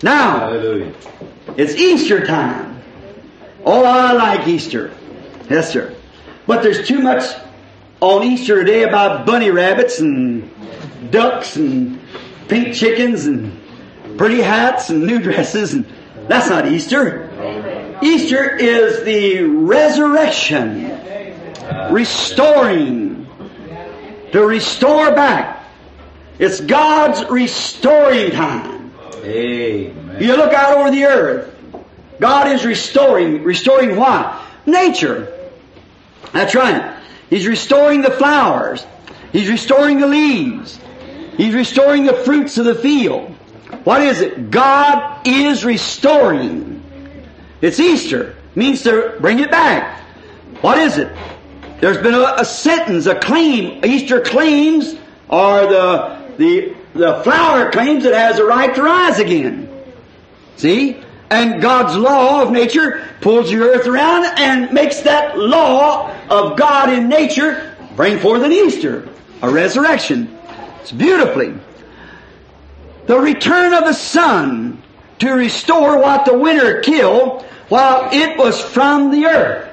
Now, Hallelujah. it's Easter time. Oh, I like Easter. Yes, sir. But there's too much on Easter today about bunny rabbits and ducks and pink chickens and pretty hats and new dresses. And that's not Easter. Easter is the resurrection. Restoring. To restore back. It's God's restoring time. Amen. You look out over the earth. God is restoring. Restoring what? Nature. That's right. He's restoring the flowers. He's restoring the leaves. He's restoring the fruits of the field. What is it? God is restoring. It's Easter. It means to bring it back. What is it? There's been a sentence, a claim. Easter claims are the flower claims it has a right to rise again. See? And God's law of nature pulls the earth around and makes that law of God in nature bring forth an Easter, a resurrection. It's beautifully. The return of the sun to restore what the winter killed while it was from the earth.